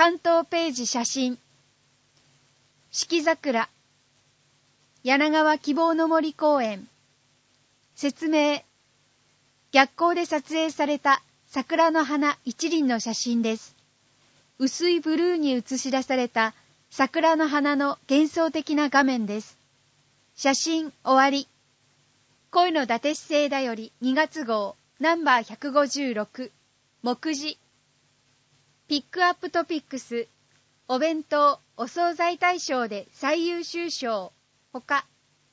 関東ページ写真。四季桜。柳川希望の森公園。説明。逆光で撮影された桜の花一輪の写真です。薄いブルーに映し出された桜の花の幻想的な画面です。写真終わり。恋の伊達市星だより2月号ナンバー156目次。ピックアップトピックスお弁当お惣菜大賞で最優秀賞他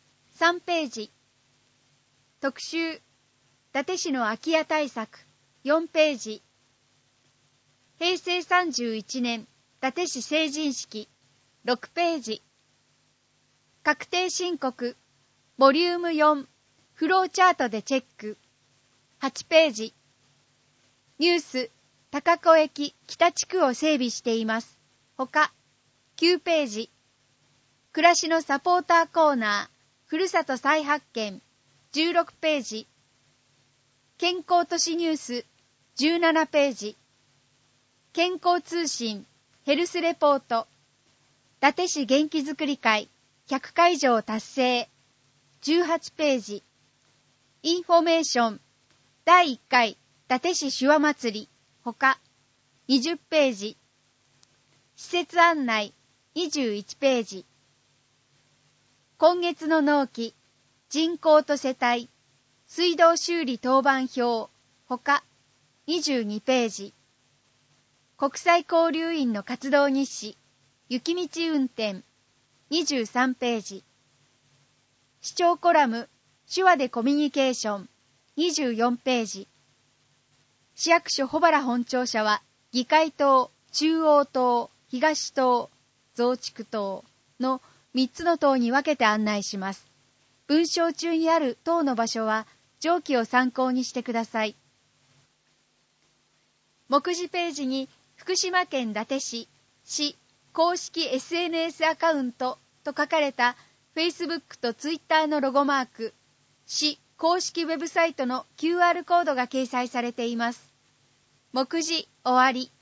3ページ。特集伊達市の空き家対策4ページ。平成31年伊達市成人式6ページ。確定申告ボリューム4フローチャートでチェック8ページ。ニュース高子駅北地区を整備しています他9ページ。暮らしのサポーターコーナーふるさと再発見16ページ。健康都市ニュース17ページ。健康通信ヘルスレポート伊達市元気づくり会100回以上達成18ページ。インフォメーション第1回伊達市手話祭り他20ページ。施設案内21ページ。今月の納期人口と世帯水道修理当番表他22ページ。国際交流員の活動日誌雪道運転23ページ。市長コラム手話でコミュニケーション24ページ。市役所保原本庁舎は議会棟、中央棟、東棟、増築棟の3つの棟に分けて案内します。文章中にある棟の場所は上記を参考にしてください。目次ページに福島県伊達市市公式 SNS アカウントと書かれた Facebook と Twitter のロゴマーク、市公式ウェブサイトの QR コードが掲載されています。目次終わり。